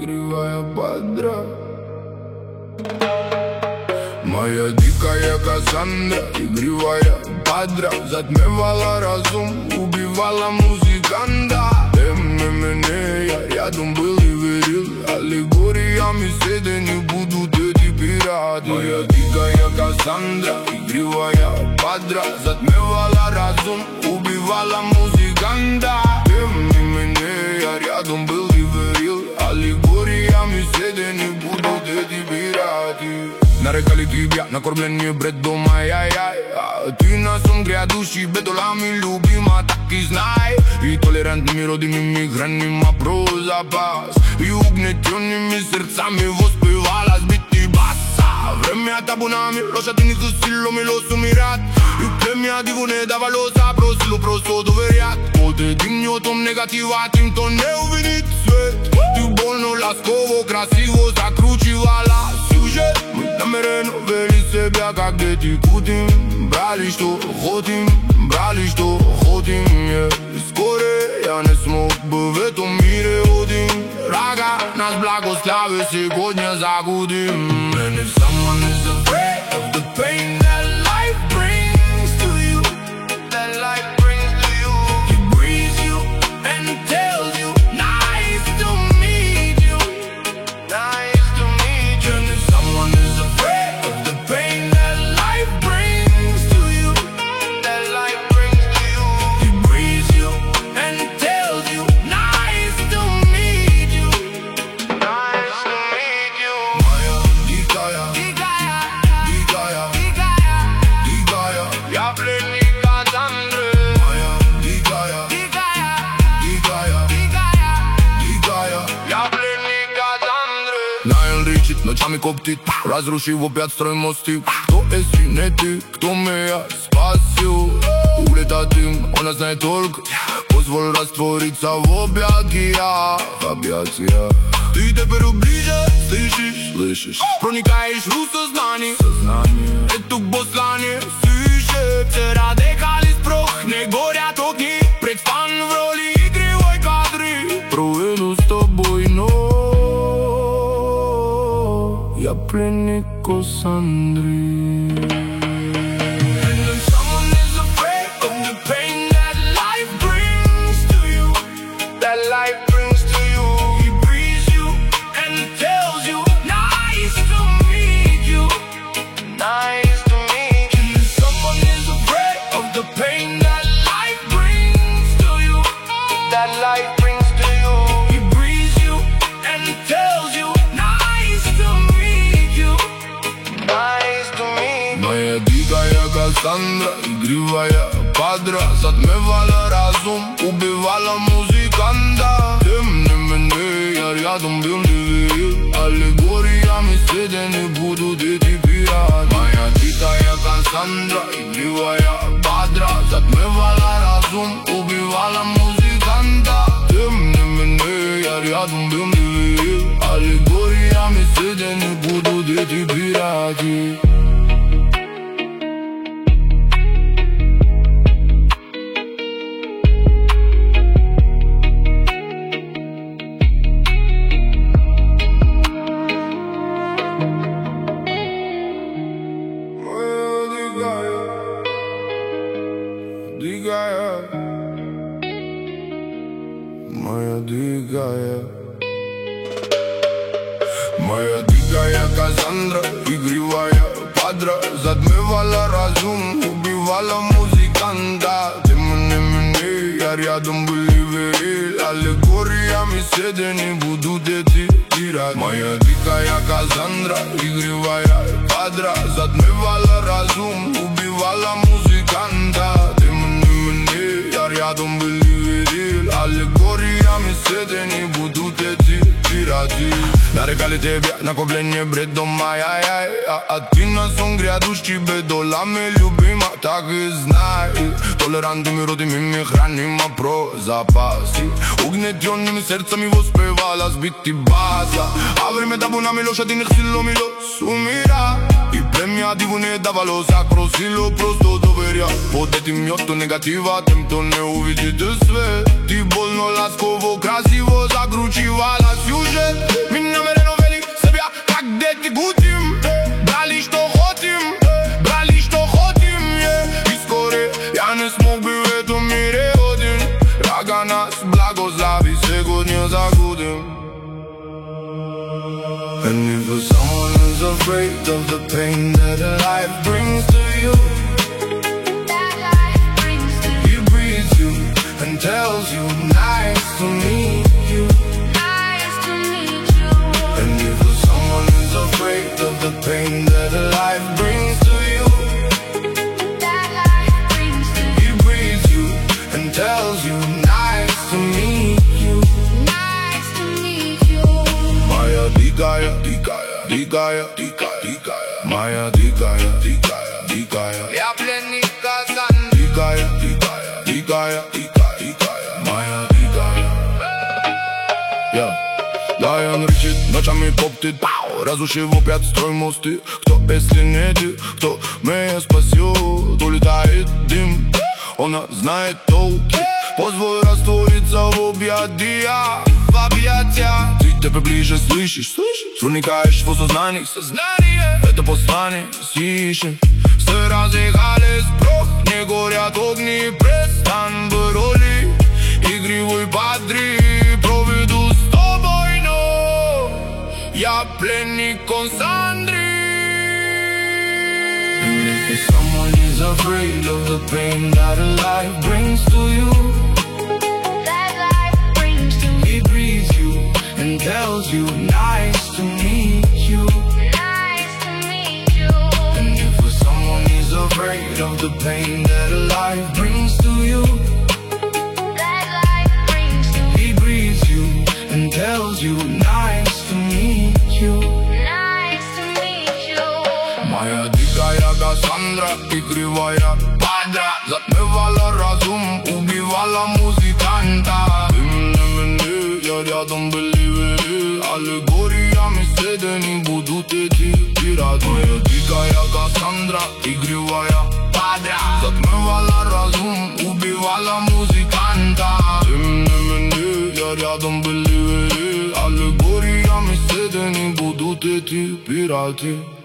игривая подра. Моя дикая Кассандра, игривая подра, затмевала разум, убивала музыканта. Я рядом был и верил, аллегориями седени будут эти пираты. Моя дикая Кассандра, игривая подра, затмевала разум, убивала музыканта. Я рядом был и верил, аллегориями седени будут эти пираты. Нарекали тебя на кормление бредом, ай-яй-яй, а ты на сон грядущий бедолами любима, так и знай. И толерантными родинами хранима про запас, и угнетенными сердцами воспевала сбитый баса. Vremea ta bună mi roșa din hâsilul mi lo sumirat. И племя диву не давало запросило просто доверят. От един том негативат им то не увидит свет. Ты больно, ласково, красиво закручивала сюжет. Мы намеренно вели себя как дети кутим. Брали что хотим, брали что хотим, Скоро я не смог бы в этом мире один. Рага нас благослови сегодня загудим. And if someone is afraid of the pain that life brings to you, that life brings to you, he breathes you and tells you, nice to meet you, nice to meet you. And if someone is afraid of the pain that life brings to you, that life brings to you, he breathes you and tells you, nice to meet you, nice to meet you. Моя дикая, дикая, дикая, я пленник Кассандры. Моя дикая, дикая, дикая, я пленник Кассандры. Найл рычит, ночами коптит, разрушив опять строй мосты. Кто если не ты, кто меня спасил? Улетает дым, она знает только. Позволь раствориться в объятиях, объятиях. Ты теперь ближе, слышишь, проникаешь в сознание. Это послание слышит. Вчера декались прох, не горят огни. Предстан в роли игривой кадры. Проведу с тобой ночь. Я пленник Кассандры. Моя дикая Кассандра, игривая подра, затмевала разум, убивала музыканта. Тем не менее я рядом был, не верил, аллегориями седени будут эти пираты. Моя дикая Кассандра, игривая подра, затмевала разум, убивала музыканта. Тем не менее я рядом был, не верил, аллегориями седени будут эти пираты. Моя дикая, моя дикая Кассандра, игривая подра, затмевала разум, убивала музыканта. Тем не менее я рядом был и верил, аллегориями седени будут эти пираты. Моя дикая Кассандра, игривая подра, затмевала разум, убивала музыканта. Тем не менее я рядом был и верил, аллегориями седени будут эти пираты. Нарекали тебя накопление бредом, ай-яй-яй, а ты на сон грядущий бедолами любима, так и знай. Толерантными родинами хранима про запасы, угнетенными сердцами воспевала сбитый баса. А время табу на милоша, ты не хсило мило сумира. И премиативу не давало запросило, просто доверя. Под этим мьото негатива, тем, кто не увидит свет. Ти больно, ласково, красиво закручивала сюжет. Мы намеренно вели себя, как дети гудим. Брали, что хотим, брали, что хотим, И скоро я не смог бы в этом мире один. Рага нас благослови, сегодня загудим. And if someone is afraid of the pain that life brings to you, he breathes you and tells you, nice to meet you. And if someone is afraid of the pain that life brings to you, he breathes you and tells you, nice to meet you. Моя дикая, дикая, дикая, дикая, дикая, моя дикая, дикая, дикая. Я пленник Казани. Дикая, дикая, дикая, дикая, дикая, моя дикая. Лайон рычит, ночами топтит, разрушив опять строй мосты. Кто, если не ты, кто меня спасет? Улетает дым, она знает толки. Позволь раствориться в объятиях, в объятиях. Ты тебя ближе слышишь, проникаешь в сознание. Сознание, это послание, слышишь. Все разъехались прочь, не горят огни. Престань в роли игривой падри. Проведу с тобой ночь, я пленник Консандри. And if someone is afraid of the pain that life brings to you, he breathes you and tells you, nice to meet you. And if someone is afraid of the pain that life brings to you, he breathes you and tells you, nice to meet you. Моя дикая Кассандра и кривая падра затмевала разум, убивала музыканта. Ты меня, я рядом были вы. Аллегориями седени будут эти пираты. Моя дикая Кассандра и кривая падра затмевала разум, убивала музыканта. Ты меня, я рядом были вы. Аллегориями седени будут эти пираты.